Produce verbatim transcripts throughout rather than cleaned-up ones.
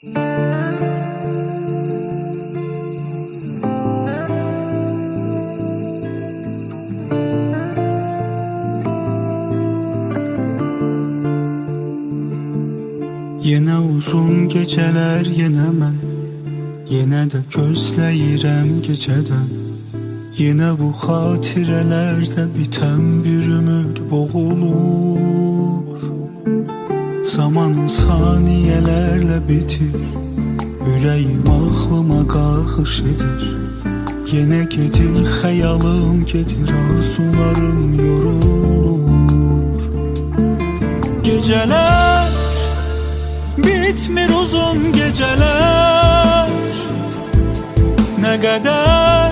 Yenə uzun gecələr, yenə mən, yenə də gözləyirəm gecədən. Yenə bu xatirələrdə bitən bir ümid boğulur. Zamanım saniyələrlə bitir, ürəyim ağlıma qarxış edir. Yenə gedir xəyalım, gedir arzularım yorulur. Gecələr bitmir, uzun gecələr. Nə qədər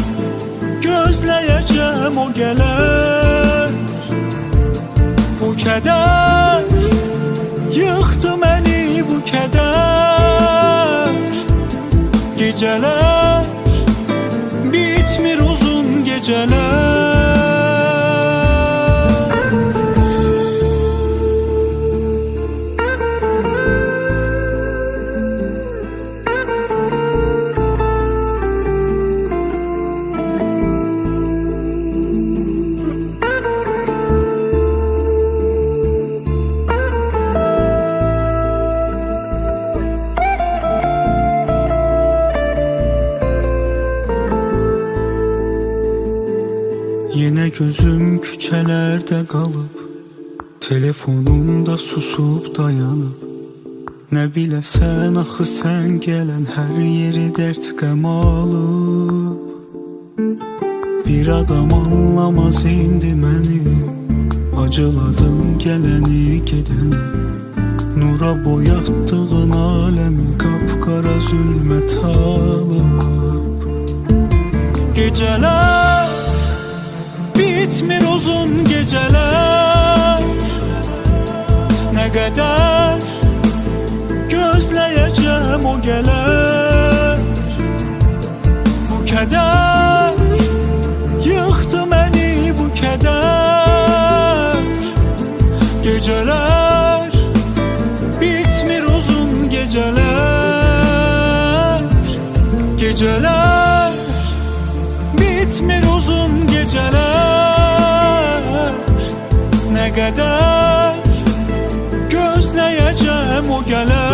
gözləyəcəm o gələr. Bu kədər yıxdı məni, bu kədər. Gecələr bitmir, uzun gecələr. Yenə gözüm küçələrdə qalıb, telefonumda susub dayanıb. Nə biləsən axı sən gələn hər yeri dərd qəm alıb. Bir adam anlamaz indi məni, acıladım gələni gedəni. Nura boyatdığın aləmi qapqara zülmət alıb. Gecələr bitmir, uzun gecələr. Nə qədər gözləyəcəm o gələr. Bu kədər yıxdı məni, bu kədər. Gecələr bitmir, uzun gecələr. Gecələr bitmir, uzun gecələr. Nə qədər gözləyəcəm o gələr.